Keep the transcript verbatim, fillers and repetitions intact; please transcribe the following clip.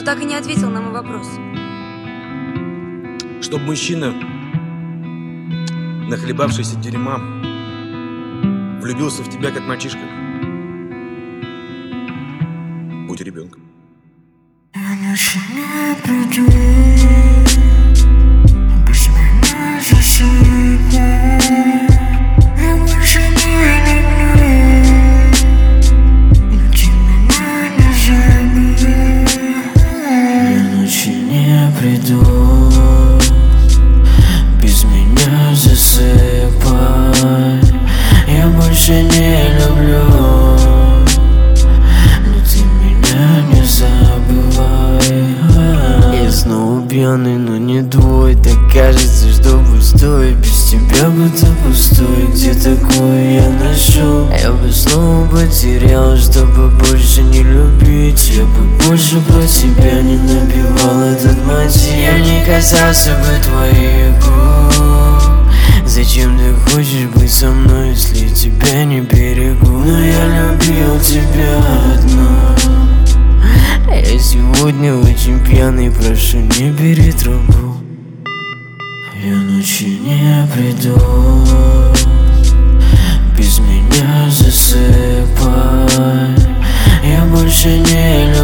так и не ответил на мой вопрос. Чтоб мужчина, нахлебавшийся дерьма, влюбился в тебя, как мальчишка. Будь ребенком. Я больше не приду, без меня засыпай. Я больше не люблю, но ты меня не забывай. Я ночью не приду, без меня засыпай. Я больше не люблю, но ты меня не забывай. Я снова пьяный, но не твой. Так кажется, что пустой, без тебя будто пустой. Где такое я нашел? Я бы снова потерял, чтобы больше не любить. Я бы больше про тебя не напевал этот мотив. Я не касался бы твоих губ. Зачем ты хочешь быть со мной, если тебя не берегу? Но я любил тебя одну. Я сегодня очень пьяный, прошу, не бери трубу. Я ночью не приду, без меня засыпай. Я больше не люблю.